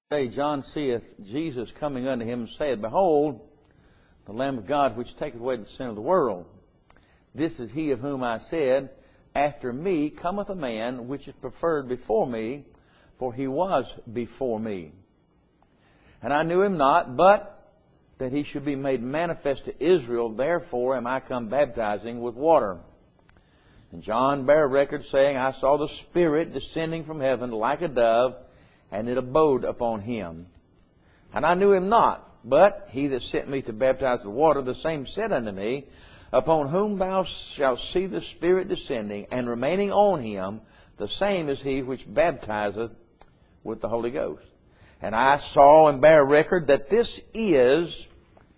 Day John seeth Jesus coming unto him, and saith, Behold, the Lamb of God, which taketh away the sin of the world. This is he of whom I said, After me cometh a man, which is preferred before me, for he was before me. And I knew him not, but that he should be made manifest to Israel. Therefore am I come baptizing with water. And John bare record, saying, I saw the Spirit descending from heaven like a dove, and it abode upon him. And I knew him not, but he that sent me to baptize with water, the same said unto me, Upon whom thou shalt see the Spirit descending and remaining on him, the same is he which baptizeth with the Holy Ghost. And I saw and bare record that this is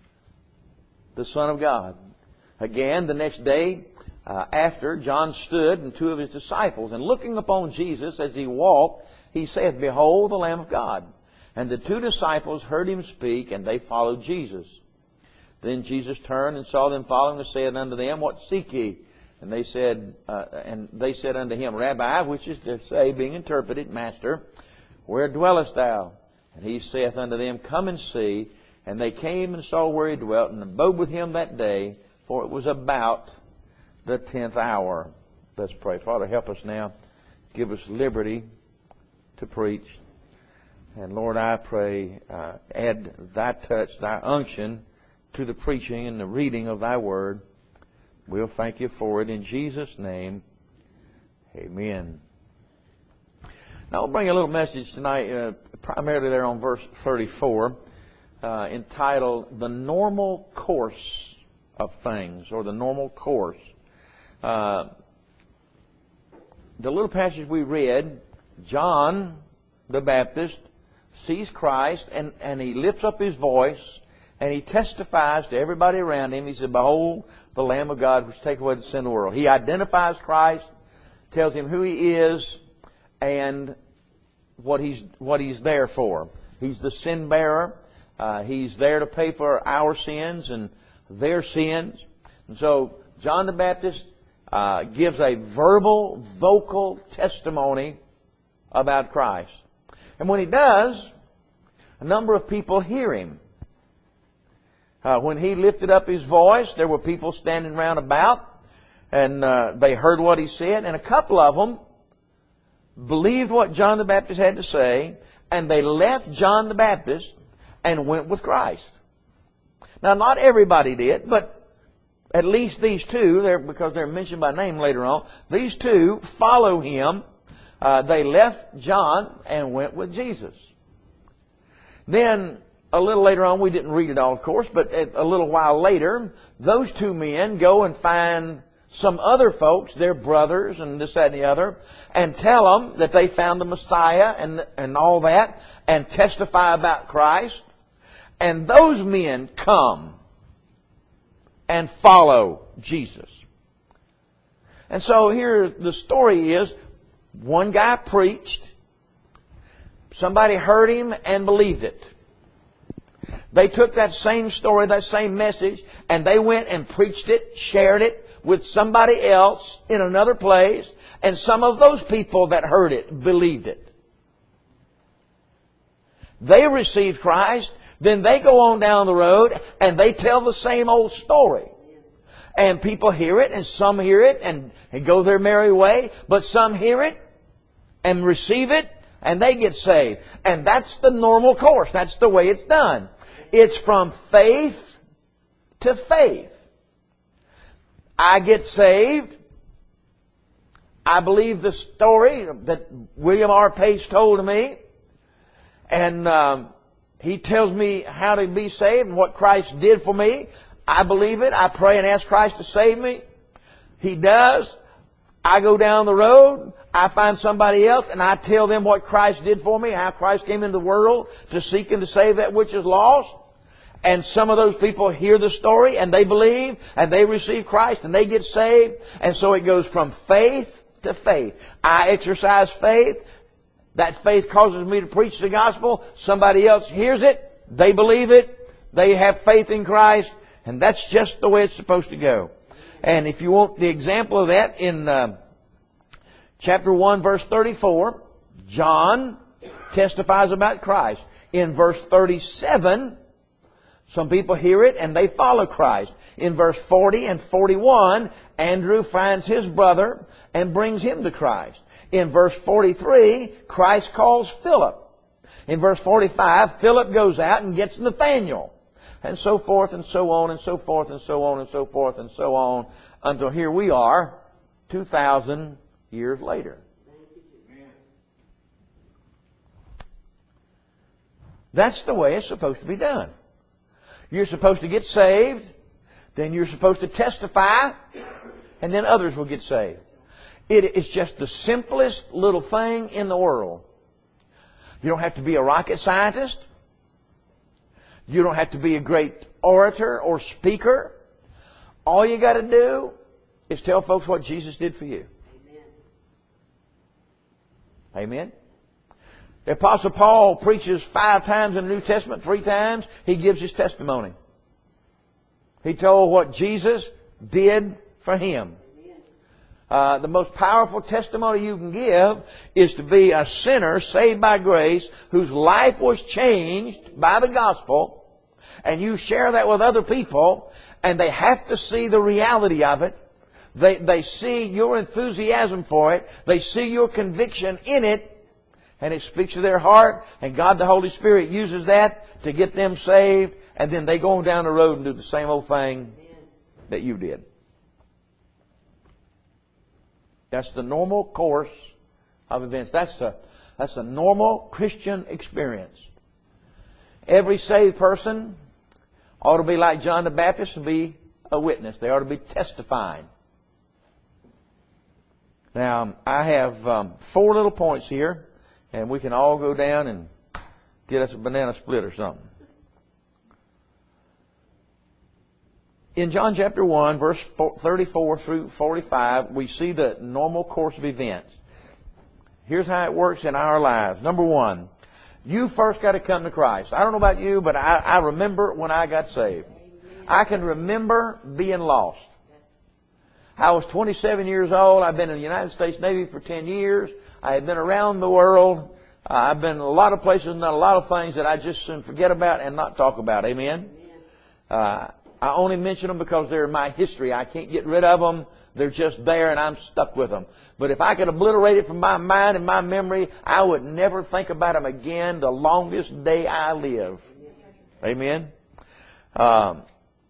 the Son of God. Again, the next day after, John stood and two of his disciples, and looking upon Jesus as he walked, he saith, Behold the Lamb of God. And the two disciples heard him speak, and they followed Jesus. Then Jesus turned and saw them following, and said unto them, What seek ye? And they said unto him, Rabbi, which is to say, being interpreted, Master, where dwellest thou? And he saith unto them, Come and see. And they came and saw where he dwelt, and abode with him that day, for it was about the 10th hour. Let's pray. Father, help us now. Give us liberty to preach. And Lord, I pray, add Thy touch, Thy unction to the preaching and the reading of Thy Word. We'll thank You for it in Jesus' name. Amen. Now I'll bring a little message tonight, primarily there on verse 34, entitled, The Normal Course of Things, or The Normal Course. The little passage we read, John the Baptist sees Christ and he lifts up his voice and he testifies to everybody around him. He said, Behold the Lamb of God which taketh away the sin of the world. He identifies Christ, tells him who He is and what he's there for. He's the sin bearer. He's there to pay for our sins and their sins. And so John the Baptist gives a verbal, vocal testimony about Christ. And when he does, a number of people hear him. When he lifted up his voice, there were people standing round about, and they heard what he said, and a couple of them believed what John the Baptist had to say, and they left John the Baptist and went with Christ. Now, not everybody did, but at least these two, because they're mentioned by name later on, these two follow him. They left John and went with Jesus. Then, a little later on, we didn't read it all, of course, but a little while later, those two men go and find some other folks, their brothers and this, that, and the other, and tell them that they found the Messiah and all that, and testify about Christ. And those men come and follow Jesus. And so here the story is, one guy preached, somebody heard him and believed it. They took that same story, that same message, and they went and preached it, shared it with somebody else in another place, and some of those people that heard it believed it. They received Christ, then they go on down the road and they tell the same old story. And people hear it, and some hear it and go their merry way, but some hear it and receive it, and they get saved. And that's the normal course. That's the way it's done. It's from faith to faith. I get saved. I believe the story that William R. Page told to me. And he tells me how to be saved and what Christ did for me. I believe it. I pray and ask Christ to save me. He does. I go down the road. I find somebody else and I tell them what Christ did for me, how Christ came into the world to seek and to save that which is lost. And some of those people hear the story and they believe and they receive Christ and they get saved. And so it goes from faith to faith. I exercise faith. That faith causes me to preach the gospel. Somebody else hears it. They believe it. They have faith in Christ. And that's just the way it's supposed to go. And if you want the example of that, in chapter 1, verse 34, John testifies about Christ. In verse 37, some people hear it and they follow Christ. In verse 40 and 41, Andrew finds his brother and brings him to Christ. In verse 43, Christ calls Philip. In verse 45, Philip goes out and gets Nathanael. And so forth and so on and so forth and so on and so forth and so on until here we are 2,000 years later. That's the way it's supposed to be done. You're supposed to get saved, then you're supposed to testify, and then others will get saved. It's just the simplest little thing in the world. You don't have to be a rocket scientist. You don't have to be a great orator or speaker. All you got to do is tell folks what Jesus did for you. Amen. Amen. The Apostle Paul preaches 5 times in the New Testament, 3 times. He gives his testimony. He told what Jesus did for him. The most powerful testimony you can give is to be a sinner saved by grace whose life was changed by the gospel, and you share that with other people, and they have to see the reality of it. They see your enthusiasm for it. They see your conviction in it, and it speaks to their heart, and God the Holy Spirit uses that to get them saved, and then they go on down the road and do the same old thing that you did. That's the normal course of events. That's a normal Christian experience. Every saved person ought to be like John the Baptist and be a witness. They ought to be testifying. Now, I have 4 little points here, and we can all go down and get us a banana split or something. In John chapter 1, verse 34 through 45, we see the normal course of events. Here's how it works in our lives. Number 1, you first got to come to Christ. I don't know about you, but I remember when I got saved. I can remember being lost. I was 27 years old. I've been in the United States Navy for 10 years. I had been around the world. I've been in a lot of places and done a lot of things that I just soon forget about and not talk about. Amen? I only mention them because they're my history. I can't get rid of them. They're just there and I'm stuck with them. But if I could obliterate it from my mind and my memory, I would never think about them again the longest day I live. Amen? And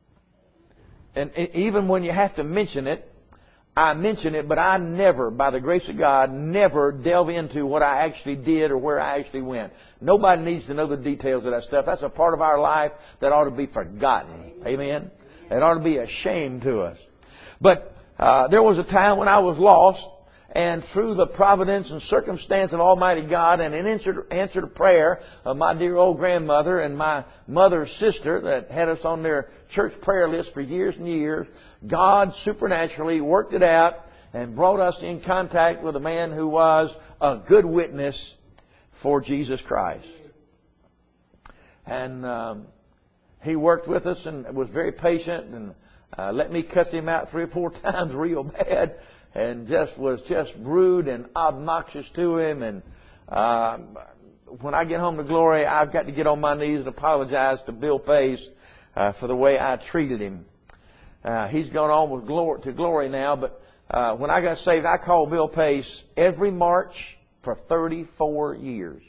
even when you have to mention it, I mention it, but I never, by the grace of God, never delve into what I actually did or where I actually went. Nobody needs to know the details of that stuff. That's a part of our life that ought to be forgotten. Amen? It ought to be a shame to us. But there was a time when I was lost, and through the providence and circumstance of Almighty God and an answer to prayer of my dear old grandmother and my mother's sister that had us on their church prayer list for years and years, God supernaturally worked it out and brought us in contact with a man who was a good witness for Jesus Christ. And he worked with us and was very patient and let me cuss him out 3 or 4 times real bad. And was rude and obnoxious to him. And when I get home to glory, I've got to get on my knees and apologize to Bill Pace for the way I treated him. He's gone on with glory now. But when I got saved, I called Bill Pace every March for 34 years.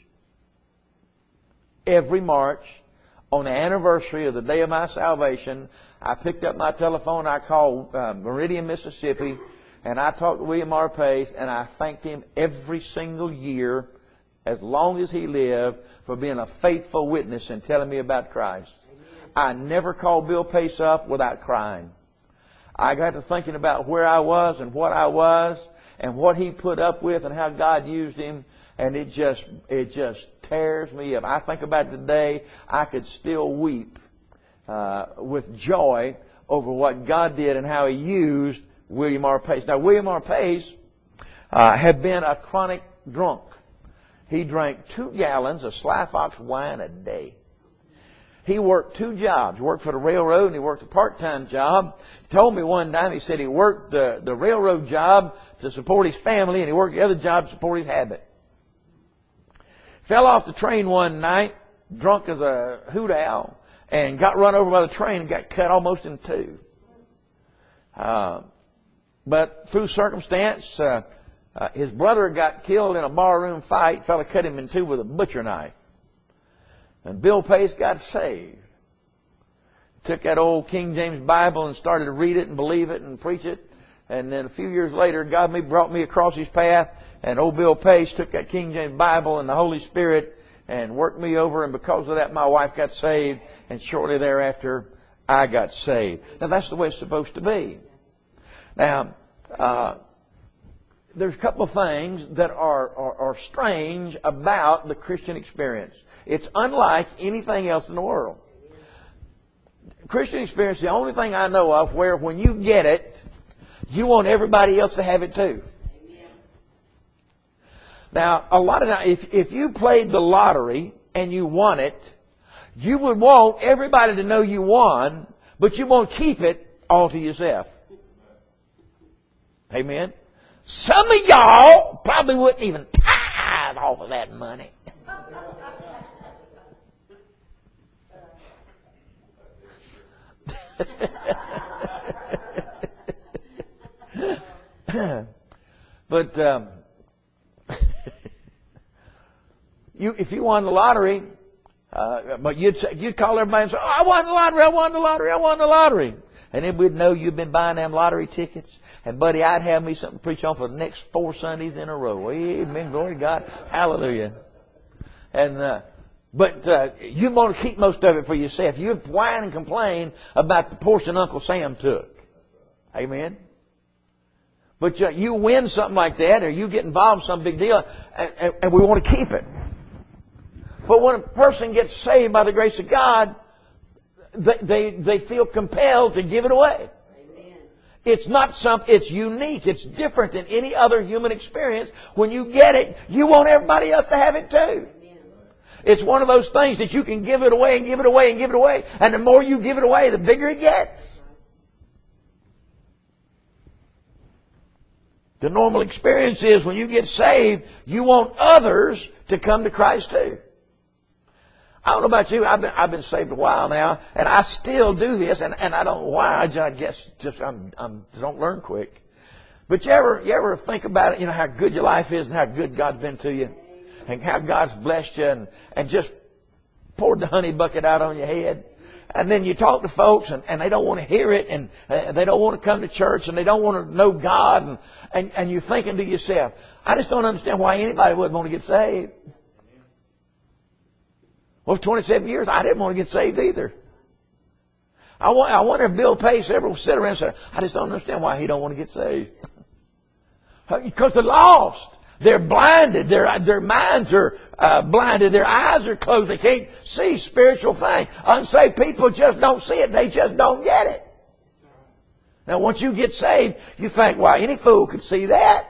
Every March, on the anniversary of the day of my salvation, I picked up my telephone. I called Meridian, Mississippi. And I talked to William R. Pace, and I thanked him every single year, as long as he lived, for being a faithful witness and telling me about Christ. I never called Bill Pace up without crying. I got to thinking about where I was and what I was and what he put up with and how God used him, and it just tears me up. I think about it today, I could still weep with joy over what God did and how He used William R. Pace. Now, William R. Pace had been a chronic drunk. He drank 2 gallons of Sly Fox wine a day. He worked 2 jobs. He worked for the railroad and he worked a part-time job. He told me one time, he said he worked the railroad job to support his family and he worked the other job to support his habit. Fell off the train one night, drunk as a hoot owl, and got run over by the train and got cut almost in two. But through circumstance, his brother got killed in a barroom fight. Fella cut him in two with a butcher knife. And Bill Pace got saved. Took that old King James Bible and started to read it and believe it and preach it. And then a few years later, God brought me across His path. And old Bill Pace took that King James Bible and the Holy Spirit and worked me over. And because of that, my wife got saved. And shortly thereafter, I got saved. Now, that's the way it's supposed to be. Now, there's a couple of things that are strange about the Christian experience. It's unlike anything else in the world. Christian experience is the only thing I know of where when you get it, you want everybody else to have it too. Now, a lot of times, if you played the lottery and you won it, you would want everybody to know you won, but you won't keep it all to yourself. Amen? Some of y'all probably wouldn't even tithe off of that money. But if you won the lottery, but you'd call everybody and say, "Oh, I won the lottery! I won the lottery! I won the lottery!" And then we'd know you've been buying them lottery tickets. And buddy, I'd have me something to preach on for the next 4 Sundays in a row. Amen. Glory to God. Hallelujah. And but you want to keep most of it for yourself. You whine and complain about the portion Uncle Sam took. Amen. But you win something like that, or you get involved in some big deal, and we want to keep it. But when a person gets saved by the grace of God, they feel compelled to give it away. Amen. It's not it's unique. It's different than any other human experience. When you get it, you want everybody else to have it too. Amen. It's one of those things that you can give it away and give it away and give it away. And the more you give it away, the bigger it gets. The normal experience is when you get saved, you want others to come to Christ too. I don't know about you. I've been saved a while now, and I still do this, and I don't know why. I guess just I don't learn quick. But you ever think about it? You know how good your life is, and how good God's been to you, and how God's blessed you, and just poured the honey bucket out on your head. And then you talk to folks, and they don't want to hear it, and they don't want to come to church, and they don't want to know God, and you're thinking to yourself, I just don't understand why anybody would want to get saved. Well, for 27 years, I didn't want to get saved either. I wonder if Bill Pace ever sit around and say, I just don't understand why he don't want to get saved. Because they're lost. They're blinded. Their minds are blinded. Their eyes are closed. They can't see spiritual things. Unsaved people just don't see it. They just don't get it. Now, once you get saved, you think, well, any fool could see that.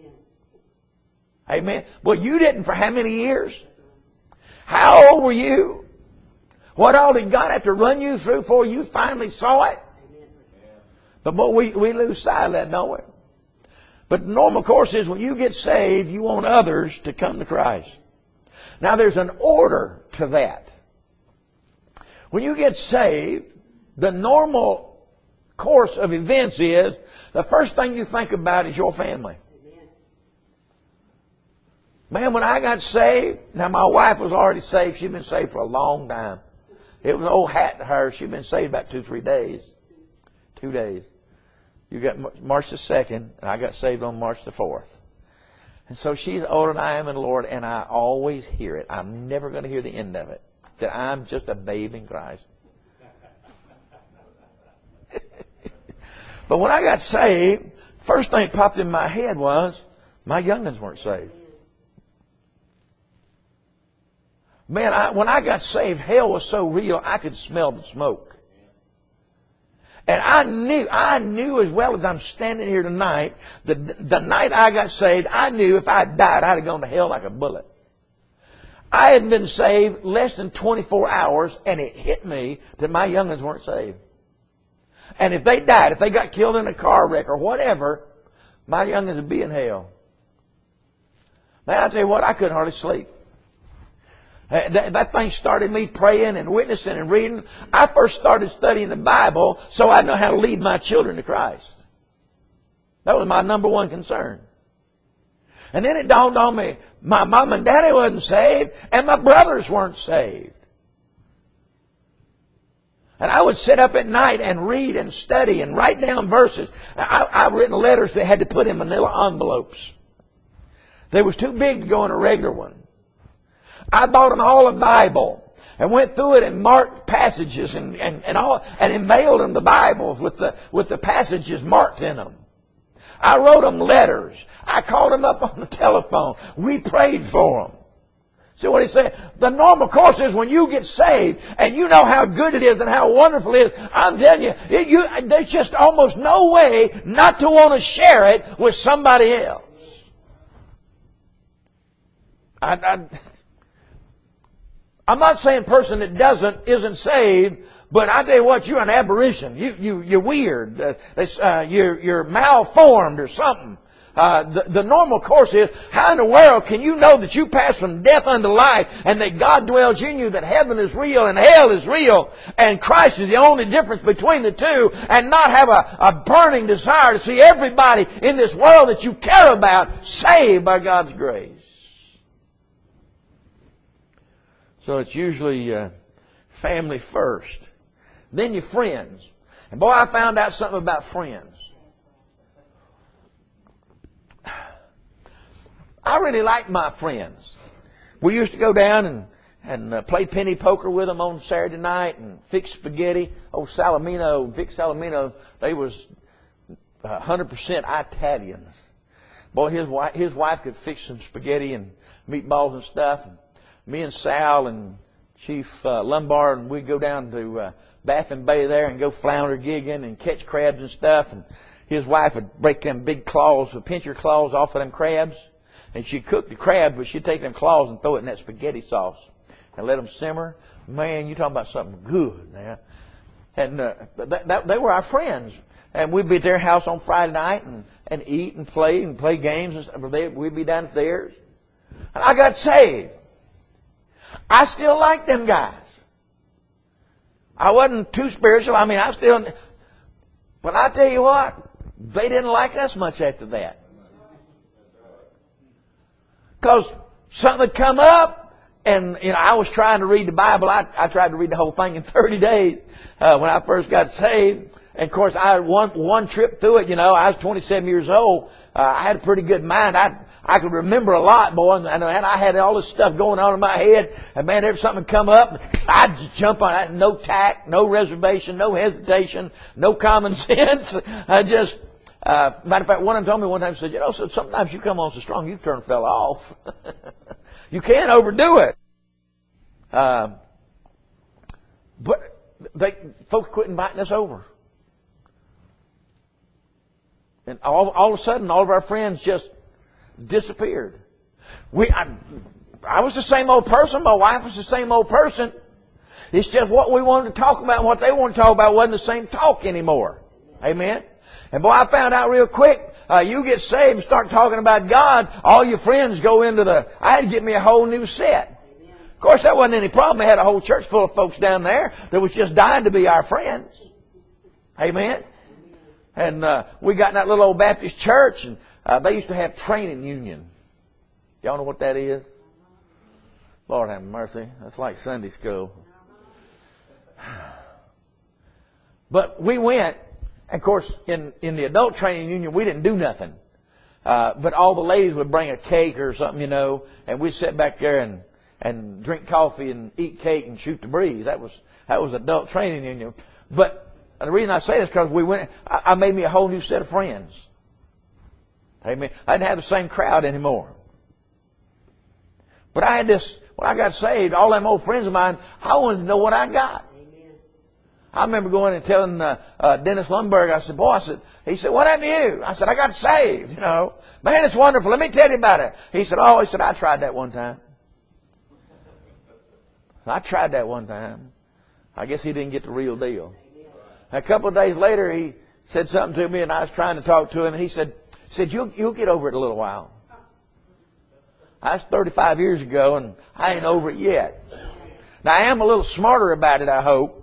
Amen. Well, you didn't for how many years? How old were you? What all did God have to run you through before you finally saw it? But we lose sight of that, don't we? But the normal course is when you get saved, you want others to come to Christ. Now there's an order to that. When you get saved, the normal course of events is the first thing you think about is your family. Man, when I got saved, now my wife was already saved. She'd been saved for a long time. It was an old hat to her. She'd been saved about 2-3 days. 2 days. You got March the 2nd, and I got saved on March the 4th. And so she's older than I am in the Lord, and I always hear it. I'm never going to hear the end of it. That I'm just a babe in Christ. But when I got saved, first thing that popped in my head was, my young'uns weren't saved. Man, when I got saved, hell was so real, I could smell the smoke. And I knew as well as I'm standing here tonight, the night I got saved, I knew if I died, I'd have gone to hell like a bullet. I had been saved less than 24 hours, and it hit me that my young'uns weren't saved. And if they died, if they got killed in a car wreck or whatever, my young'uns would be in hell. Man, I tell you what, I couldn't hardly sleep. That thing started me praying and witnessing and reading. I first started studying the Bible so I know how to lead my children to Christ. That was my number one concern. And then it dawned on me, my mom and daddy wasn't saved, and my brothers weren't saved. And I would sit up at night and read and study and write down verses. I've written letters that had to put in manila envelopes. They was too big to go in a regular one. I bought them all a Bible and went through it and marked passages and mailed them the Bibles with the passages marked in them. I wrote them letters. I called them up on the telephone. We prayed for them. See what he's saying? The normal course is when you get saved and you know how good it is and how wonderful it is, I'm telling you, there's just almost no way not to want to share it with somebody else. I'm not saying person that isn't saved, but I tell you what, you're an aberration. You're weird. You're malformed or something. The normal course is, how in the world can you know that you pass from death unto life and that God dwells in you, that heaven is real and hell is real and Christ is the only difference between the two, and not have a burning desire to see everybody in this world that you care about saved by God's grace? So it's usually family first. Then your friends. And boy, I found out something about friends. I really liked my friends. We used to go down and play penny poker with them on Saturday night and fix spaghetti. Old Salamino, Vic Salamino, they was 100% Italians. Boy, his wife could fix some spaghetti and meatballs and stuff. And me and Sal and Chief Lombard, and we'd go down to Baffin Bay there and go flounder gigging and catch crabs and stuff. And his wife would break them big claws, the pincher claws off of them crabs. And she'd cook the crab, but she'd take them claws and throw it in that spaghetti sauce and let them simmer. Man, you talking about something good now. And they were our friends. And we'd be at their house on Friday night and eat and play games and stuff. We'd be down at theirs. And I got saved. I still like them guys. I wasn't too spiritual. I mean, but I tell you what, they didn't like us much after that. Because something had come up, and I was trying to read the Bible. I tried to read the whole thing in 30 days when I first got saved. And of course, I had one trip through it. I was 27 years old. I had a pretty good mind. I could remember a lot, boy, and I had all this stuff going on in my head. And man, if something come up, I'd just jump on it. No tact, no reservation, no hesitation, no common sense. Matter of fact, one of them told me one time, said, so sometimes you come on so strong, you turn a fella off. You can't overdo it. But folks quit inviting us over. And all of a sudden, all of our friends just disappeared. I was the same old person. My wife was the same old person. It's just what we wanted to talk about and what they wanted to talk about wasn't the same talk anymore. Amen? And boy, I found out real quick, you get saved and start talking about God, all your friends go into I had to get me a whole new set. Of course, that wasn't any problem. I had a whole church full of folks down there that was just dying to be our friends. Amen? And we got in that little old Baptist church, and they used to have training union. Y'all know what that is? Lord have mercy. That's like Sunday school. But we went. And of course, in the adult training union, we didn't do nothing. But all the ladies would bring a cake or something, and we'd sit back there and drink coffee and eat cake and shoot the breeze. That was adult training union. But the reason I say this is because we went, I made me a whole new set of friends. Amen. I didn't have the same crowd anymore. But I had this, when I got saved, all them old friends of mine, I wanted to know what I got. I remember going and telling Dennis Lundberg, he said, what happened to you? I said, I got saved, Man, it's wonderful. Let me tell you about it. He said, I tried that one time. I tried that one time. I guess he didn't get the real deal. A couple of days later, he said something to me, and I was trying to talk to him, and he said, you'll get over it in a little while. That's 35 years ago, and I ain't over it yet. Now, I am a little smarter about it, I hope.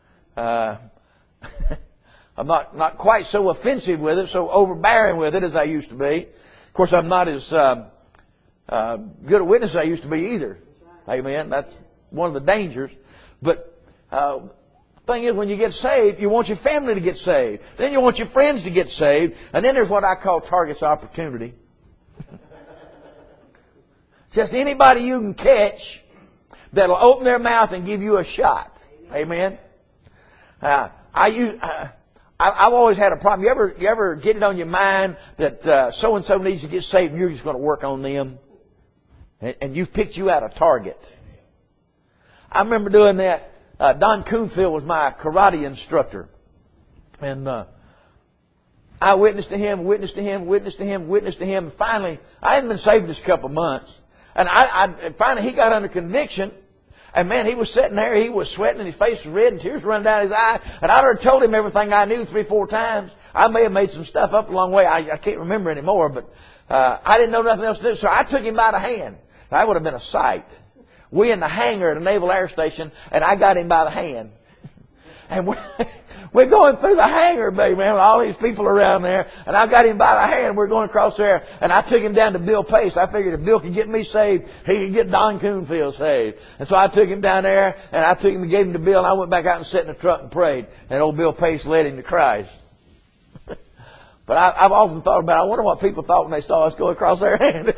I'm not quite so offensive with it, so overbearing with it as I used to be. Of course, I'm not as good a witness as I used to be either. Amen. That's one of the dangers. But thing is, when you get saved, you want your family to get saved. Then you want your friends to get saved. And then there's what I call target's opportunity. Just anybody you can catch that'll open their mouth and give you a shot. Amen. I've always had a problem. You ever get it on your mind that so and so needs to get saved, and you're just going to work on them, and you've picked you out a target. I remember doing that. Don Coonfield was my karate instructor, and I witnessed to him. And finally, I hadn't been saved just a couple of months, and finally he got under conviction. And man, he was sitting there, he was sweating, and his face was red, and tears running down his eye. And I'd already told him everything I knew 3-4 times. I may have made some stuff up along the way. I can't remember anymore, but I didn't know nothing else to do. So I took him by the hand. That would have been a sight. We in the hangar at the Naval Air Station, and I got him by the hand. And we're going through the hangar, baby, man, with all these people around there. And I got him by the hand. We're going across there. And I took him down to Bill Pace. I figured if Bill could get me saved, he could get Don Coonfield saved. And so I took him down there, and I took him and gave him to Bill. And I went back out and sat in the truck and prayed. And old Bill Pace led him to Christ. But I've often thought about it. I wonder what people thought when they saw us go across their hand.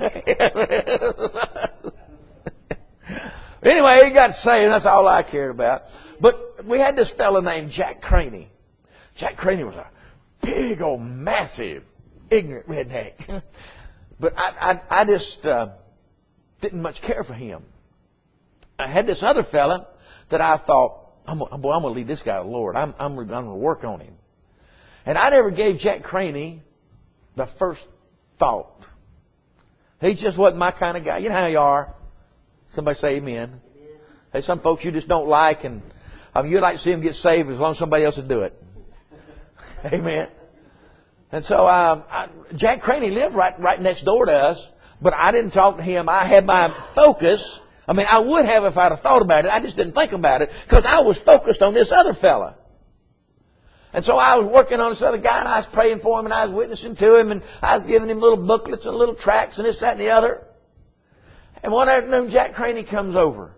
Anyway, he got saved. That's all I cared about. But we had this fellow named Jack Craney. Jack Craney was a big old massive ignorant redneck. But I just didn't much care for him. I had this other fella that I thought, I'm going to lead this guy to the Lord. I'm going to work on him. And I never gave Jack Craney the first thought. He just wasn't my kind of guy. You know how you are. Somebody say amen. Hey, some folks you just don't like, and you'd like to see them get saved as long as somebody else would do it. Amen. And so Jack Craney lived right next door to us, but I didn't talk to him. I had my focus. I mean, I would have if I'd have thought about it. I just didn't think about it because I was focused on this other fella. And so I was working on this other guy, and I was praying for him, and I was witnessing to him, and I was giving him little booklets and little tracts and this, that, and the other. And one afternoon, Jack Craney comes over.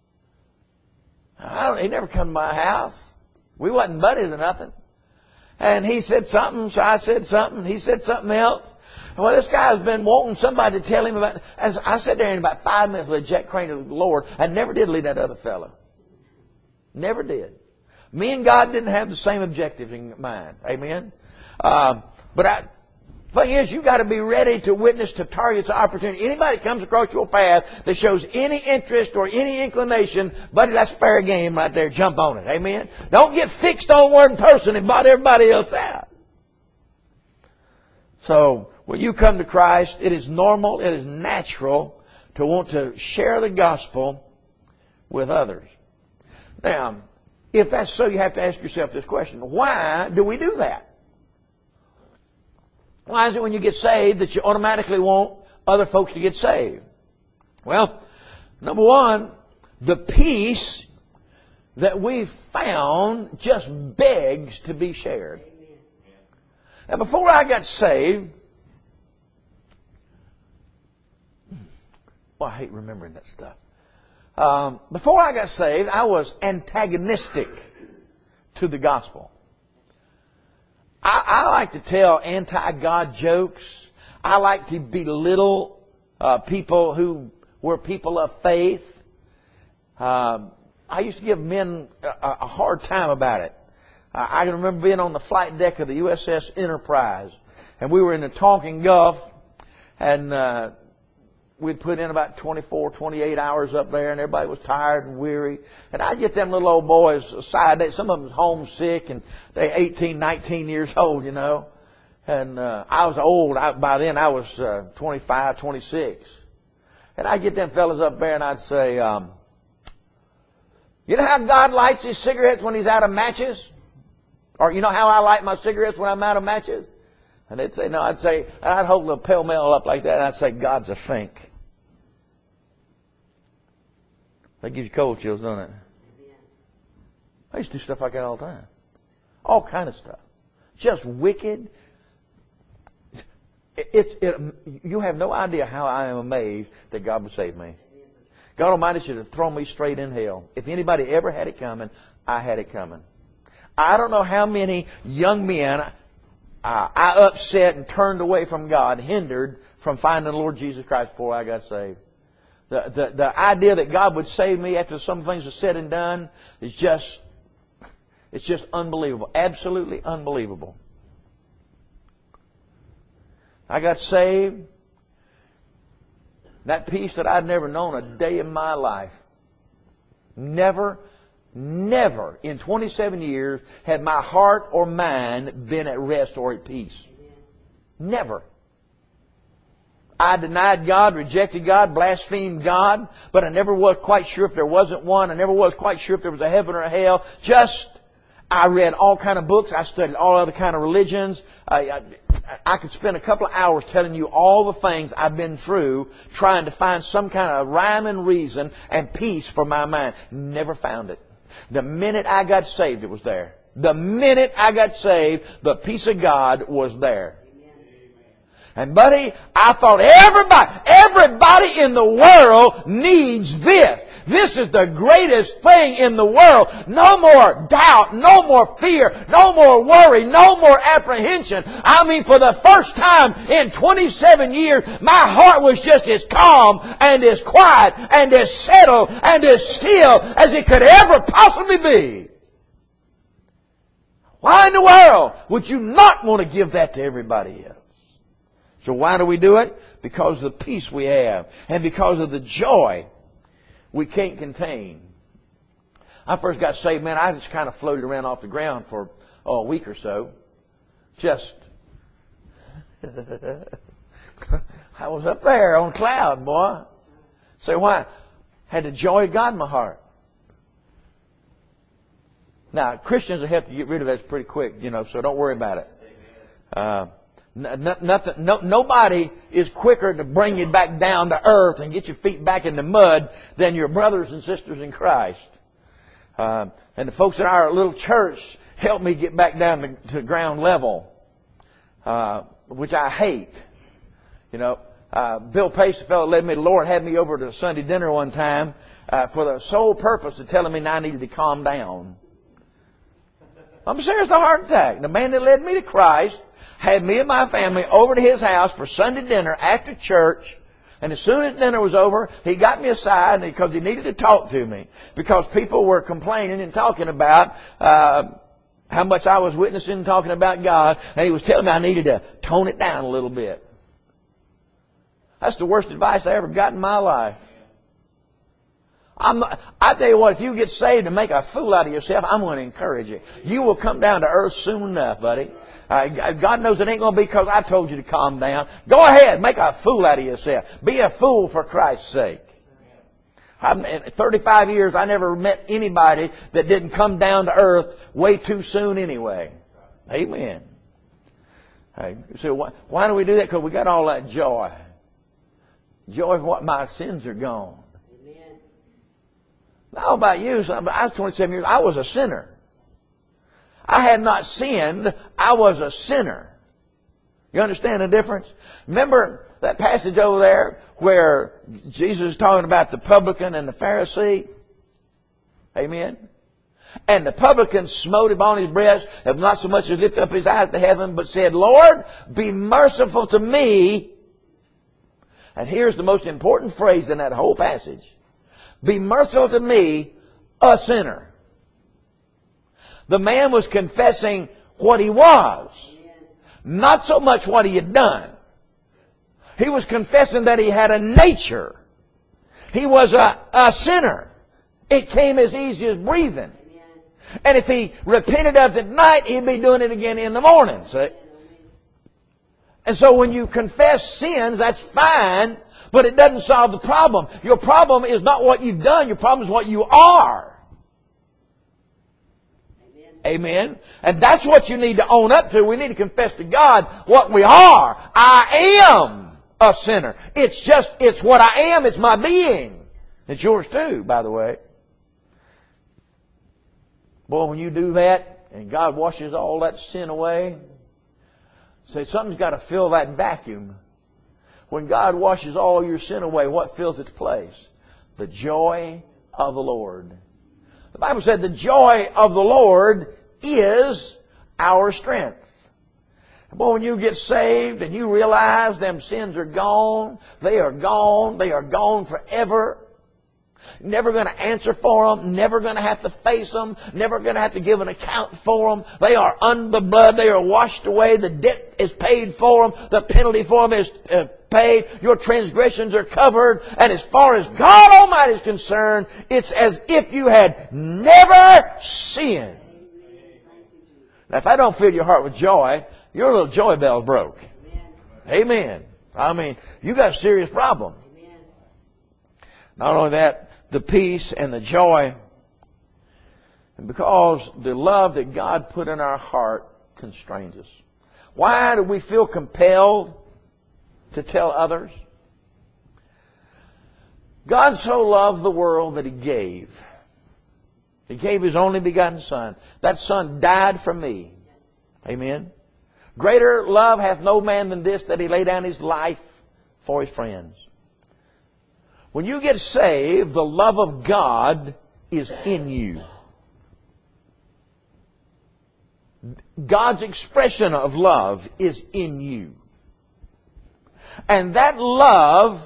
He never come to my house. We wasn't buddies or nothing. And he said something, so I said something. He said something else. And well, this guy's been wanting somebody to tell him about. As I sat there in about 5 minutes, led Jack Craney to the Lord. I never did lead that other fellow. Never did. Me and God didn't have the same objectives in mind. Amen. But thing is, you've got to be ready to witness to targets of opportunity. Anybody that comes across your path that shows any interest or any inclination, buddy, that's fair game right there. Jump on it. Amen? Don't get fixed on one person and blot everybody else out. So, when you come to Christ, it is normal, it is natural to want to share the gospel with others. Now, if that's so, you have to ask yourself this question. Why do we do that? Why is it when you get saved that you automatically want other folks to get saved? Well, number one, the peace that we've found just begs to be shared. Now, before I got saved, well, I hate remembering that stuff. Before I got saved, I was antagonistic to the gospel. I like to tell anti-God jokes. I like to belittle people who were people of faith. I used to give men a hard time about it. I can remember being on the flight deck of the USS Enterprise, and we were in the Tonkin Gulf, and we'd put in about 24, 28 hours up there, and everybody was tired and weary. And I'd get them little old boys aside. Some of them was homesick, and they're 18, 19 years old, you know. And I was old. By then, I was 25, 26. And I'd get them fellas up there, and I'd say, you know how God lights his cigarettes when he's out of matches? Or you know how I light my cigarettes when I'm out of matches? And they'd say, no. I'd hold the pale mail up like that, and I'd say, God's a fink. That gives you cold chills, doesn't it? I used to do stuff like that all the time. All kind of stuff. Just wicked. You have no idea how I am amazed that God would save me. God Almighty should have thrown me straight in hell. If anybody ever had it coming, I had it coming. I don't know how many young men I upset and turned away from God, hindered from finding the Lord Jesus Christ before I got saved. The idea that God would save me after some things are said and done is just, it's just unbelievable. Absolutely unbelievable. I got saved. That peace that I'd never known a day in my life. Never in 27 years had my heart or mind been at rest or at peace. Never. I denied God, rejected God, blasphemed God, but I never was quite sure if there wasn't one. I never was quite sure if there was a heaven or a hell. I read all kind of books. I studied all other kind of religions. I could spend a couple of hours telling you all the things I've been through trying to find some kind of rhyme and reason and peace for my mind. Never found it. The minute I got saved, it was there. The minute I got saved, the peace of God was there. And buddy, I thought everybody in the world needs this. This is the greatest thing in the world. No more doubt, no more fear, no more worry, no more apprehension. I mean, for the first time in 27 years, my heart was just as calm and as quiet and as settled and as still as it could ever possibly be. Why in the world would you not want to give that to everybody else? So why do we do it? Because of the peace we have and because of the joy we can't contain. I first got saved, man, I just kind of floated around off the ground for a week or so. Just, I was up there on a cloud, boy. Say why? Had the joy of God in my heart. Now, Christians will help you get rid of that pretty quick, so don't worry about it. Nobody is quicker to bring you back down to earth and get your feet back in the mud than your brothers and sisters in Christ. And the folks at our little church helped me get back down to ground level, which I hate. Bill Pace, the fellow that led me to the Lord, had me over to Sunday dinner one time for the sole purpose of telling me I needed to calm down. I'm serious, a heart attack. The man that led me to Christ had me and my family over to his house for Sunday dinner after church. And as soon as dinner was over, he got me aside because he needed to talk to me. Because people were complaining and talking about how much I was witnessing and talking about God. And he was telling me I needed to tone it down a little bit. That's the worst advice I ever got in my life. I tell you what, if you get saved and make a fool out of yourself, I'm going to encourage you. You will come down to earth soon enough, buddy. God knows it ain't going to be because I told you to calm down. Go ahead, make a fool out of yourself. Be a fool for Christ's sake. In 35 years, I never met anybody that didn't come down to earth way too soon anyway. Amen. So why do we do that? Because we got all that joy. Joy of what my sins are gone. I don't know about you, I was 27 years, I was a sinner. I had not sinned, I was a sinner. You understand the difference? Remember that passage over there where Jesus is talking about the publican and the Pharisee? Amen? And the publican smote him on his breast, and not so much as lifted up his eyes to heaven, but said, Lord, be merciful to me. And here's the most important phrase in that whole passage. Be merciful to me, a sinner. The man was confessing what he was, not so much what he had done. He was confessing that he had a nature. He was a sinner. It came as easy as breathing. And if he repented of it at night, he'd be doing it again in the morning. See? And so when you confess sins, that's fine. But it doesn't solve the problem. Your problem is not what you've done. Your problem is what you are. Amen. And that's what you need to own up to. We need to confess to God what we are. I am a sinner. It's what I am. It's my being. It's yours too, by the way. Boy, when you do that and God washes all that sin away, say something's got to fill that vacuum. When God washes all your sin away, what fills its place? The joy of the Lord. The Bible said the joy of the Lord is our strength. Boy, when you get saved and you realize them sins are gone, they are gone forever. Never going to answer for them, never going to have to face them, never going to have to give an account for them. They are under the blood, they are washed away, the debt is paid for them, the penalty for them is paid, your transgressions are covered, and as far as God Almighty is concerned, it's as if you had never sinned. Now, if I don't fill your heart with joy, your little joy bell's broke. Amen. I mean, you got a serious problem. Not only that, the peace and the joy, and because the love that God put in our heart constrains us. Why do we feel compelled to tell others? God so loved the world that He gave. He gave His only begotten Son. That Son died for me. Amen. Greater love hath no man than this, that He lay down His life for His friends. When you get saved, the love of God is in you. God's expression of love is in you. And that love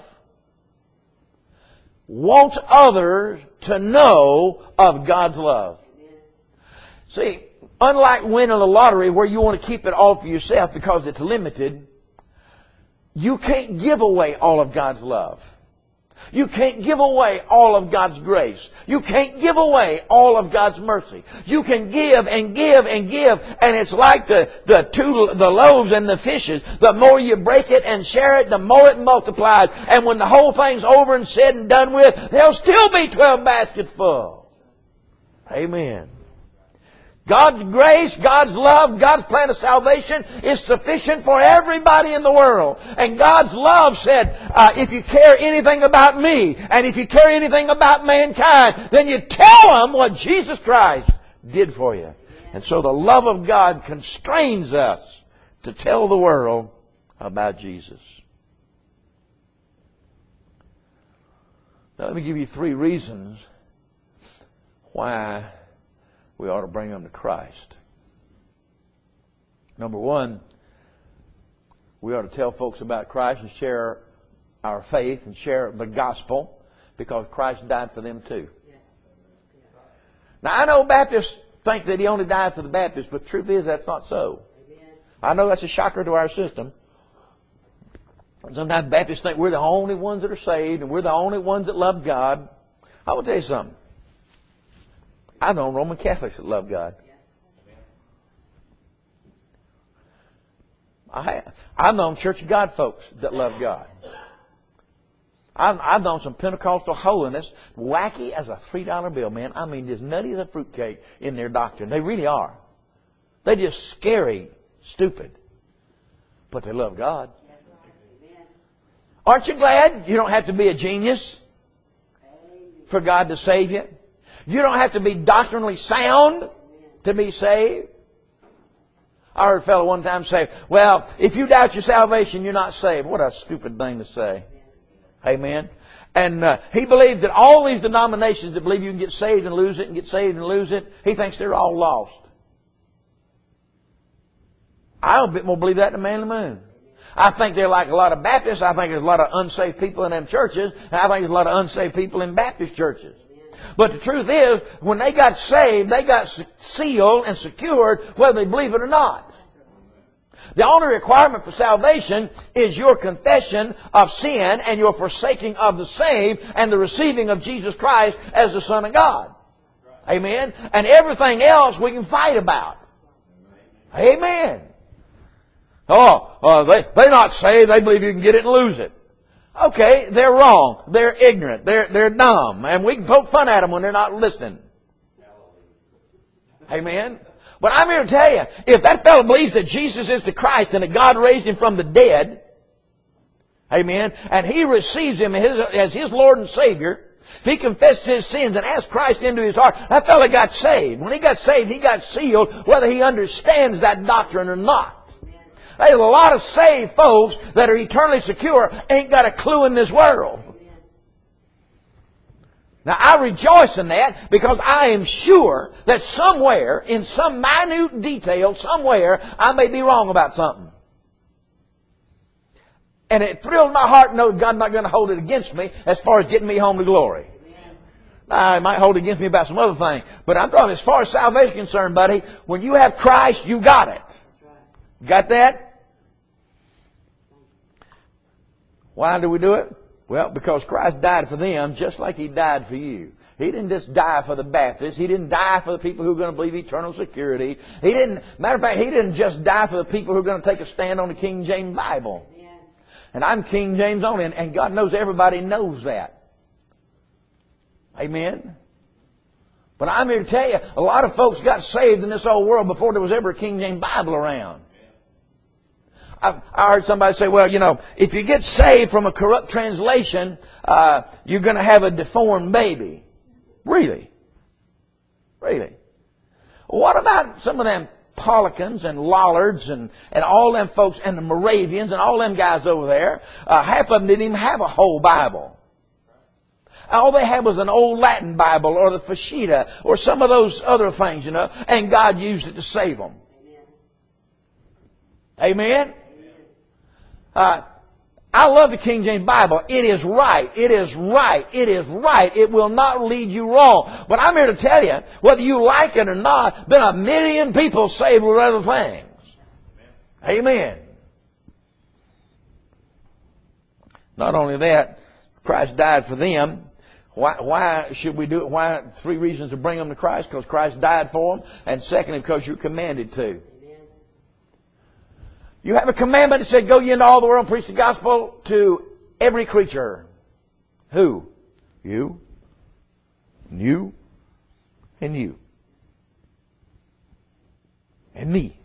wants others to know of God's love. See, unlike winning a lottery where you want to keep it all for yourself because it's limited, you can't give away all of God's love. You can't give away all of God's grace. You can't give away all of God's mercy. You can give and give and give, and it's like the loaves and the fishes. The more you break it and share it, the more it multiplies. And when the whole thing's over and said and done with, there'll still be 12 baskets full. Amen. God's grace, God's love, God's plan of salvation is sufficient for everybody in the world. And God's love said, if you care anything about me, and if you care anything about mankind, then you tell them what Jesus Christ did for you. And so the love of God constrains us to tell the world about Jesus. Now let me give you 3 reasons why we ought to bring them to Christ. Number 1, we ought to tell folks about Christ and share our faith and share the gospel because Christ died for them too. Now, I know Baptists think that He only died for the Baptists, but the truth is that's not so. I know that's a shocker to our system. Sometimes Baptists think we're the only ones that are saved and we're the only ones that love God. I will tell you something. I've known Roman Catholics that love God. I have. I've known Church of God folks that love God. I've known some Pentecostal holiness, wacky as a $3 bill, man. I mean, just nutty as a fruitcake in their doctrine. They really are. They're just scary, stupid. But they love God. Aren't you glad you don't have to be a genius for God to save you? You don't have to be doctrinally sound to be saved. I heard a fellow one time say, well, if you doubt your salvation, you're not saved. What a stupid thing to say. Amen. And he believes that all these denominations that believe you can get saved and lose it and get saved and lose it, he thinks they're all lost. I a bit more believe that than man in the moon. I think they're like a lot of Baptists. I think there's a lot of unsaved people in them churches. And I think there's a lot of unsaved people in Baptist churches. But the truth is, when they got saved, they got sealed and secured whether they believe it or not. The only requirement for salvation is your confession of sin and your forsaking of the same and the receiving of Jesus Christ as the Son of God. Amen? And everything else we can fight about. Amen. They're not saved. They believe you can get it and lose it. Okay, they're wrong. They're ignorant. They're dumb. And we can poke fun at them when they're not listening. Amen? But I'm here to tell you, if that fellow believes that Jesus is the Christ and that God raised Him from the dead, amen, and he receives Him as His Lord and Savior, If he confessed his sins and asked Christ into his heart, that fella got saved. When he got saved, he got sealed, whether he understands that doctrine or not. There's a lot of saved folks that are eternally secure, ain't got a clue in this world. Now, I rejoice in that because I am sure that somewhere, in some minute detail, somewhere, I may be wrong about something. And it thrills my heart to know that God's not going to hold it against me as far as getting me home to glory. Now, He might hold it against me about some other thing. But I'm talking as far as salvation is concerned, buddy, when you have Christ, you got it. Got that? Why do we do it? Well, because Christ died for them just like He died for you. He didn't just die for the Baptists. He didn't die for the people who are going to believe eternal security. Matter of fact, He didn't just die for the people who are going to take a stand on the King James Bible. And I'm King James only, and God knows everybody knows that. Amen? But I'm here to tell you, a lot of folks got saved in this old world before there was ever a King James Bible around. I heard somebody say, well, you know, if you get saved from a corrupt translation, you're going to have a deformed baby. Really? Really? What about some of them Paulicans and Lollards and all them folks and the Moravians and all them guys over there? Half of them didn't even have a whole Bible. All they had was an old Latin Bible or the Peshitta or some of those other things, you know, and God used it to save them. Amen? I love the King James Bible. It is right. It is right. It is right. It will not lead you wrong. But I'm here to tell you, whether you like it or not, been a million people saved with other things. Amen. Not only that, Christ died for them. Why should we do it? Why? 3 reasons to bring them to Christ. Because Christ died for them. And secondly, because you're commanded to. You have a commandment that said, go ye into all the world and preach the gospel to every creature. Who? You. And you. And you. And me.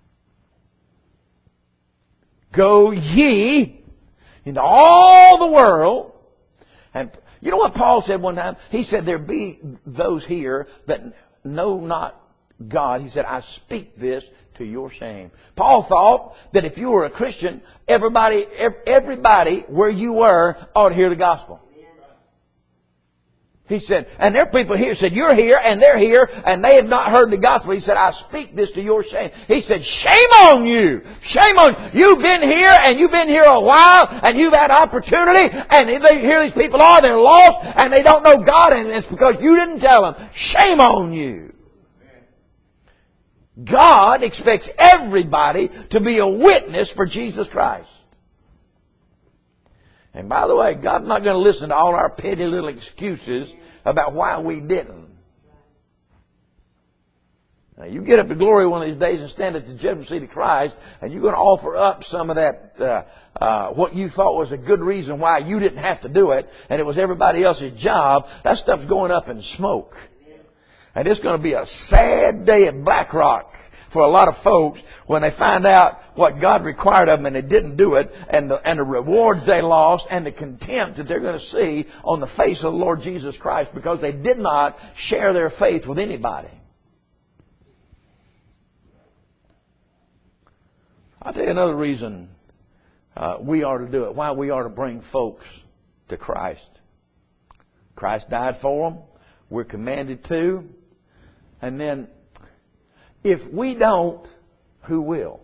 Go ye into all the world. And you know what Paul said one time? He said, there be those here that know not God. He said, I speak this to your shame. Paul thought that if you were a Christian, everybody where you were ought to hear the gospel. He said, and there are people here said, you're here and they're here and they have not heard the gospel. He said, I speak this to your shame. He said, shame on you. Shame on you. You've been here and you've been here a while and you've had opportunity and here these people are, they're lost and they don't know God and it's because you didn't tell them. Shame on you. God expects everybody to be a witness for Jesus Christ. And by the way, God's not going to listen to all our petty little excuses about why we didn't. Now, you get up to glory one of these days and stand at the judgment seat of Christ, and you're going to offer up some of that, what you thought was a good reason why you didn't have to do it, and it was everybody else's job. That stuff's going up in smoke. And it's going to be a sad day at Black Rock for a lot of folks when they find out what God required of them and they didn't do it, and the rewards they lost and the contempt that they're going to see on the face of the Lord Jesus Christ because they did not share their faith with anybody. I'll tell you another reason we are to do it, why we are to bring folks to Christ. Christ died for them. We're commanded to. And then, if we don't, who will?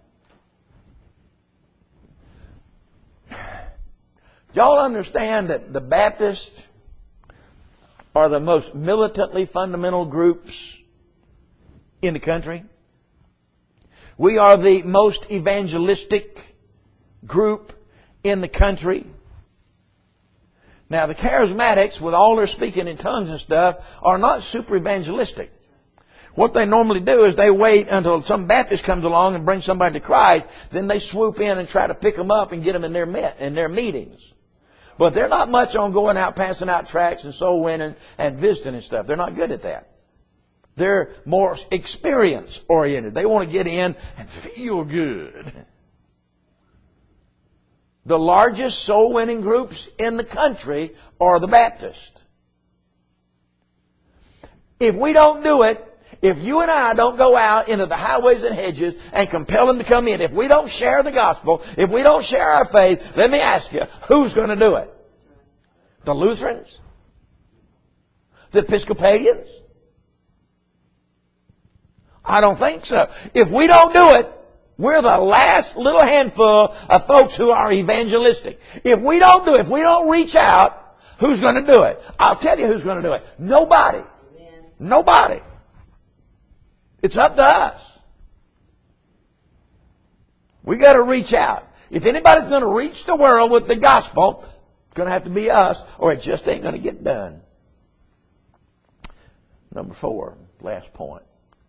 Y'all understand that the Baptists are the most militantly fundamental groups in the country? We are the most evangelistic group in the country. Now, the Charismatics, with all their speaking in tongues and stuff, are not super evangelistic. What they normally do is they wait until some Baptist comes along and brings somebody to Christ. Then they swoop in and try to pick them up and get them in their meetings. But they're not much on going out, passing out tracts and soul winning and visiting and stuff. They're not good at that. They're more experience oriented. They want to get in and feel good. The largest soul winning groups in the country are the Baptists. If we don't do it, if you and I don't go out into the highways and hedges and compel them to come in, if we don't share the gospel, if we don't share our faith, let me ask you, who's going to do it? The Lutherans? The Episcopalians? I don't think so. If we don't do it, we're the last little handful of folks who are evangelistic. If we don't do it, if we don't reach out, who's going to do it? I'll tell you who's going to do it. Nobody. Amen. Nobody. It's up to us. We got to reach out. If anybody's going to reach the world with the gospel, it's going to have to be us, or it just ain't going to get done. Number 4, last point.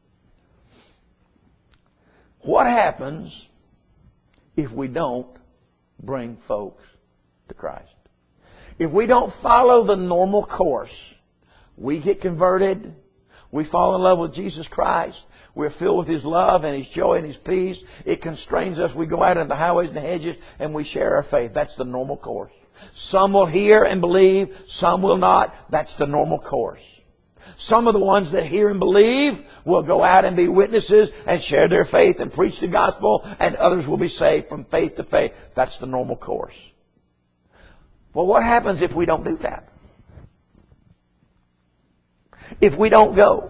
What happens if we don't bring folks to Christ? If we don't follow the normal course, we get converted, we fall in love with Jesus Christ, we're filled with His love and His joy and His peace. It constrains us. We go out into the highways and the hedges and we share our faith. That's the normal course. Some will hear and believe, some will not. That's the normal course. Some of the ones that hear and believe will go out and be witnesses and share their faith and preach the gospel, and others will be saved from faith to faith. That's the normal course. Well, what happens if we don't do that? If we don't go?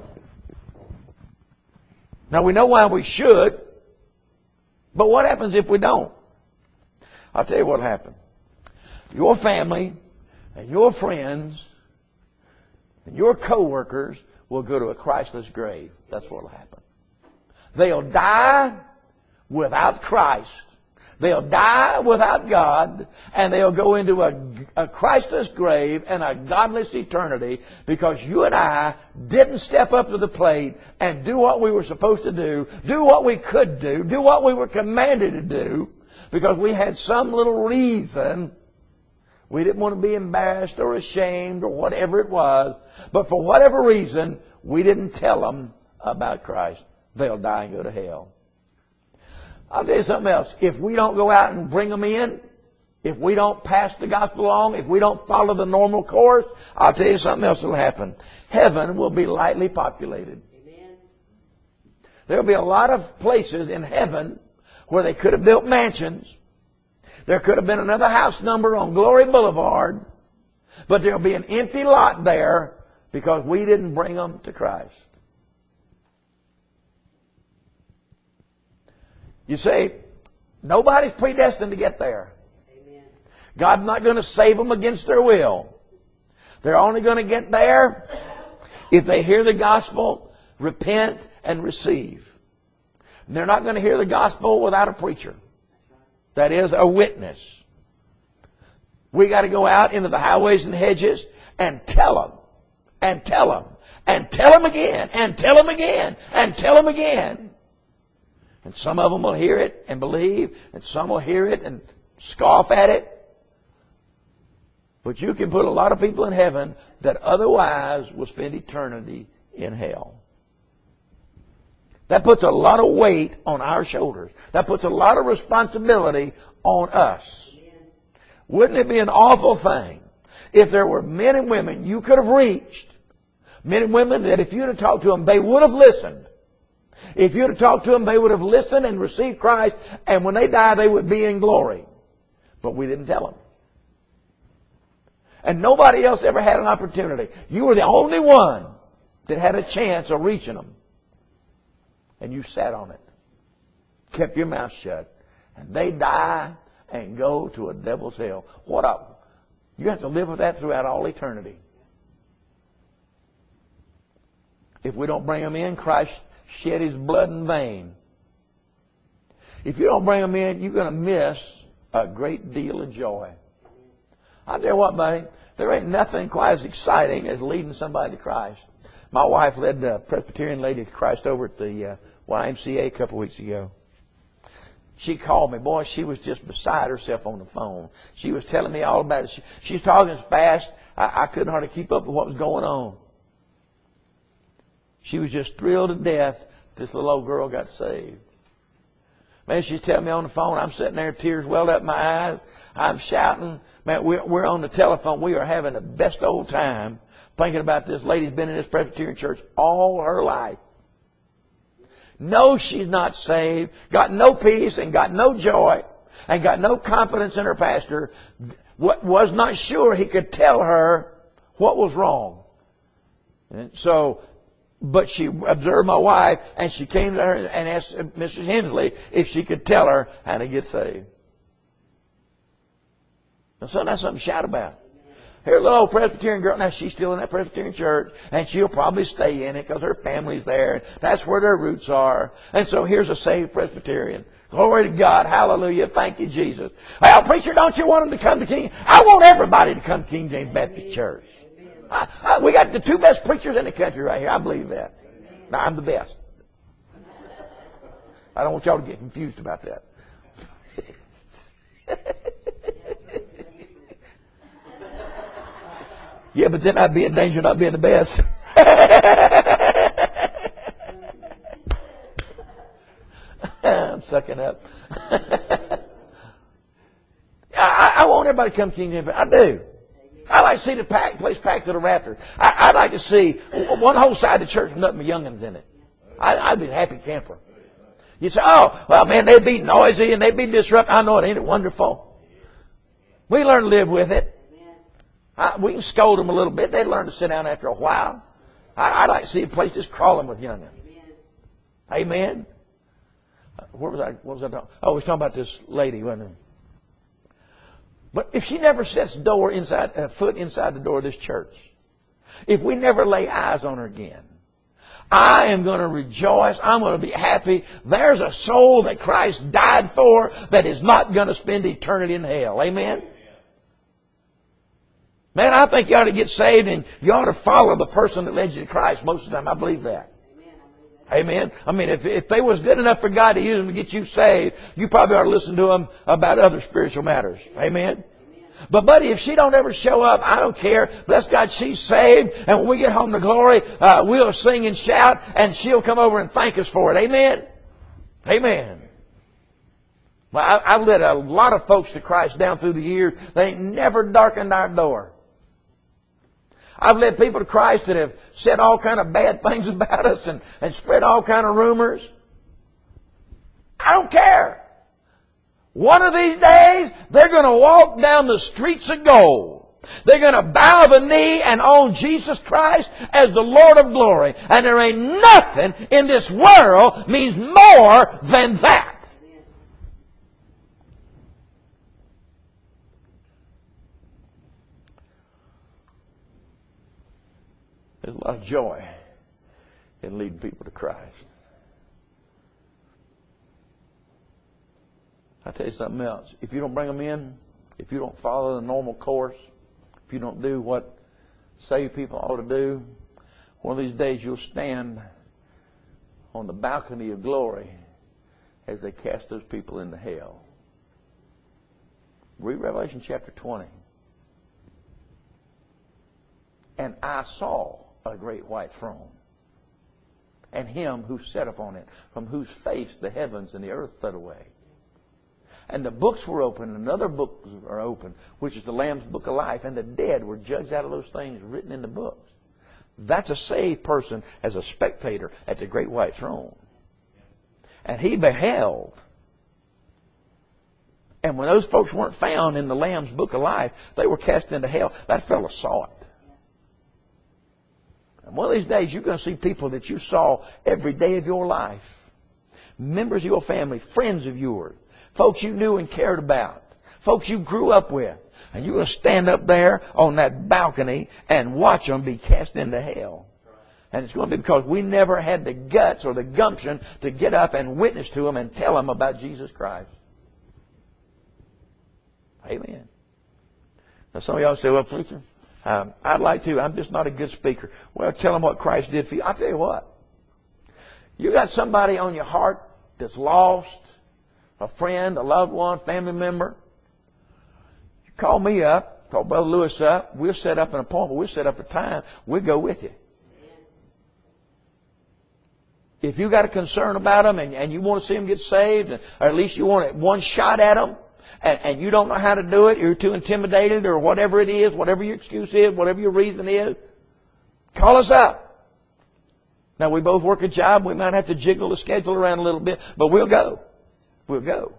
Now, we know why we should, but what happens if we don't? I'll tell you what will happen. Your family and your friends and your co-workers will go to a Christless grave. That's what will happen. They'll die without Christ. They'll die without God, and they'll go into a Christless grave and a godless eternity because you and I didn't step up to the plate and do what we were supposed to do what we could do what we were commanded to do, because we had some little reason. We didn't want to be embarrassed or ashamed or whatever it was, but for whatever reason, we didn't tell them about Christ. They'll die and go to hell. I'll tell you something else. If we don't go out and bring them in, if we don't pass the gospel along, if we don't follow the normal course, I'll tell you something else will happen. Heaven will be lightly populated. Amen. There'll be a lot of places in heaven where they could have built mansions. There could have been another house number on Glory Boulevard, but there'll be an empty lot there because we didn't bring them to Christ. You say, nobody's predestined to get there. Amen. God's not going to save them against their will. They're only going to get there if they hear the gospel, repent, and receive. And they're not going to hear the gospel without a preacher. That is, a witness. We got to go out into the highways and hedges and tell them, and tell them, and tell them again, and tell them again, and tell them again. And some of them will hear it and believe, and some will hear it and scoff at it. But you can put a lot of people in heaven that otherwise will spend eternity in hell. That puts a lot of weight on our shoulders. That puts a lot of responsibility on us. Amen. Wouldn't it be an awful thing if there were men and women you could have reached, men and women that if you'd have talked to them, they would have listened. If you'd have talked to them, they would have listened and received Christ, and when they die, they would be in glory. But we didn't tell them. And nobody else ever had an opportunity. You were the only one that had a chance of reaching them. And you sat on it. Kept your mouth shut. And they die and go to a devil's hell. You have to live with that throughout all eternity. If we don't bring them in, Christ shed His blood in vain. If you don't bring them in, you're going to miss a great deal of joy. I'll tell you what, buddy, there ain't nothing quite as exciting as leading somebody to Christ. My wife led the Presbyterian lady to Christ over at the YMCA a couple of weeks ago. She called me. Boy, she was just beside herself on the phone. She was telling me all about it. She's talking as fast, I couldn't hardly keep up with what was going on. She was just thrilled to death this little old girl got saved. Man, she's telling me on the phone. I'm sitting there, tears welled up in my eyes. I'm shouting. Man, we're on the telephone. We are having the best old time. Thinking about this lady's been in this Presbyterian church all her life. Knows she's not saved, got no peace and got no joy, and got no confidence in her pastor. Was not sure he could tell her what was wrong. And so, but she observed my wife, and she came to her and asked Mrs. Hensley if she could tell her how to get saved. Now, so that's something to shout about. Here, a little old Presbyterian girl. Now, she's still in that Presbyterian church, and she'll probably stay in it because her family's there. And that's where their roots are. And so here's a saved Presbyterian. Glory to God. Hallelujah. Thank you, Jesus. Well, preacher, don't you want them to come to King? I want everybody to come to King James Baptist Church. We got the two best preachers in the country right here. I believe that. Now, I'm the best. I don't want y'all to get confused about that. Yeah, but then I'd be in danger of not being the best. I'm sucking up. I want everybody to come to King James. I do. I like to see the place packed to the rafters. I'd like to see one whole side of the church with nothing but youngins in it. I'd be a happy camper. You say, oh, well, man, they'd be noisy and they'd be disruptive. I know it. Ain't it wonderful? We learn to live with it. We can scold them a little bit. They learn to sit down after a while. I'd like to see a place just crawling with youngins. Amen. Where was I? What was I talking? Oh, I was talking about this lady, wasn't it? But if she never sets foot inside the door of this church, if we never lay eyes on her again, I am going to rejoice. I'm going to be happy. There's a soul that Christ died for that is not going to spend eternity in hell. Amen. Man, I think you ought to get saved and you ought to follow the person that led you to Christ most of the time. I believe that. Amen. I mean, if they was good enough for God to use them to get you saved, you probably ought to listen to them about other spiritual matters. Amen. But buddy, if she don't ever show up, I don't care. Bless God, she's saved. And when we get home to glory, we'll sing and shout and she'll come over and thank us for it. Amen. Amen. Well, I've led a lot of folks to Christ down through the years. They ain't never darkened our door. I've led people to Christ that have said all kind of bad things about us and spread all kind of rumors. I don't care. One of these days, they're going to walk down the streets of gold. They're going to bow the knee and own Jesus Christ as the Lord of glory. And there ain't nothing in this world means more than that. There's a lot of joy in leading people to Christ. I'll tell you something else. If you don't bring them in, if you don't follow the normal course, if you don't do what saved people ought to do, one of these days you'll stand on the balcony of glory as they cast those people into hell. Read Revelation chapter 20. And I saw a great white throne, and him who sat upon it, from whose face the heavens and the earth fled away. And the books were open, and other books are open, which is the Lamb's book of life, and the dead were judged out of those things written in the books. That's a saved person as a spectator at the great white throne. And he beheld. And when those folks weren't found in the Lamb's book of life, they were cast into hell. That fellow saw it. And one of these days, you're going to see people that you saw every day of your life. Members of your family, friends of yours, folks you knew and cared about, folks you grew up with. And you're going to stand up there on that balcony and watch them be cast into hell. And it's going to be because we never had the guts or the gumption to get up and witness to them and tell them about Jesus Christ. Amen. Now some of y'all say, well, preacher, I'd like to. I'm just not a good speaker. Well, tell them what Christ did for you. I'll tell you what. You got somebody on your heart that's lost, a friend, a loved one, family member. You call me up, call Brother Lewis up. We'll set up an appointment. We'll set up a time. We'll go with you. If you got a concern about them and you want to see them get saved, or at least you want one shot at them, and you don't know how to do it, you're too intimidated or whatever it is, whatever your excuse is, whatever your reason is, Call us up. Now, we both work a job. We might have to jiggle the schedule around a little bit, but we'll go. We'll go.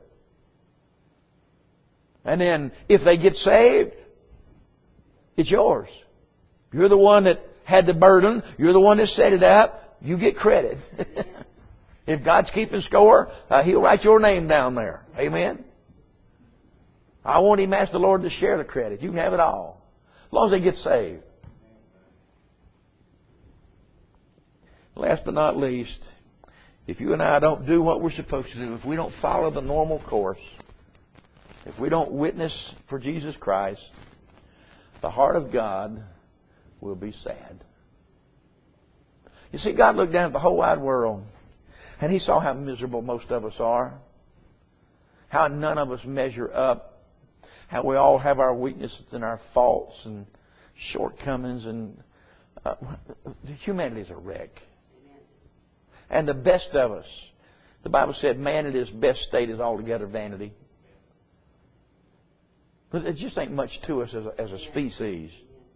And then, if they get saved, it's yours. You're the one that had the burden. You're the one that set it up. You get credit. If God's keeping score, He'll write your name down there. Amen? I won't even ask the Lord to share the credit. You can have it all. As long as they get saved. Last but not least, if you and I don't do what we're supposed to do, if we don't follow the normal course, if we don't witness for Jesus Christ, the heart of God will be sad. You see, God looked down at the whole wide world, and He saw how miserable most of us are, how none of us measure up, how we all have our weaknesses and our faults and shortcomings, and humanity is a wreck. And the best of us, the Bible said, man in his best state is altogether vanity. But it just ain't much to us as a species.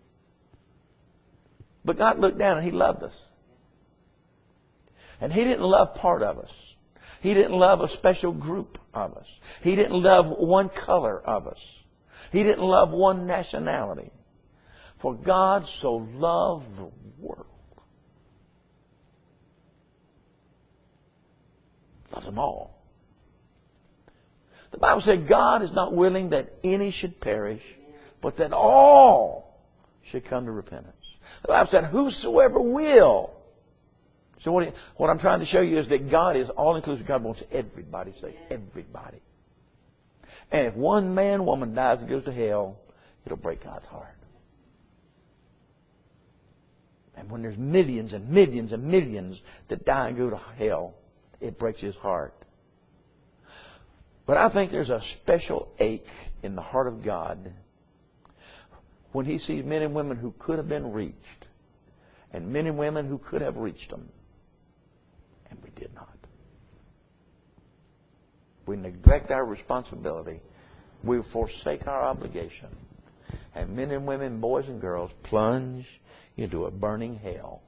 But God looked down and He loved us. And He didn't love part of us. He didn't love a special group of us. He didn't love one color of us. He didn't love one nationality. For God so loved the world. Loves them all. The Bible said God is not willing that any should perish, but that all should come to repentance. The Bible said, whosoever will. So what I'm trying to show you is that God is all-inclusive. God wants everybody saved. Everybody. And if one man, woman dies and goes to hell, it'll break God's heart. And when there's millions and millions and millions that die and go to hell, it breaks His heart. But I think there's a special ache in the heart of God when He sees men and women who could have been reached, and men and women who could have reached them, and we did not. We neglect our responsibility. We forsake our obligation. And men and women, boys and girls, plunge into a burning hell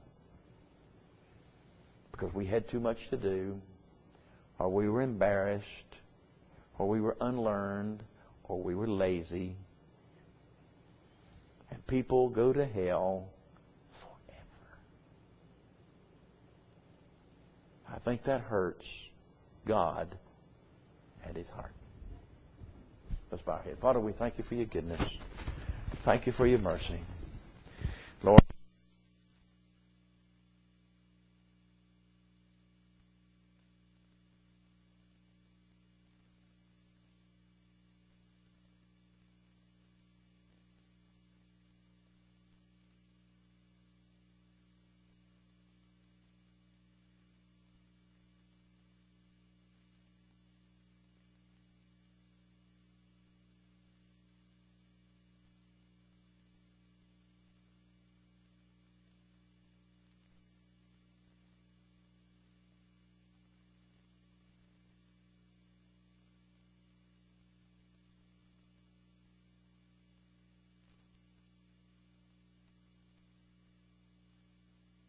because we had too much to do, or we were embarrassed, or we were unlearned, or we were lazy. And people go to hell forever. I think that hurts God at His heart. Let's bow our head. Father, we thank You for Your goodness. Thank You for Your mercy.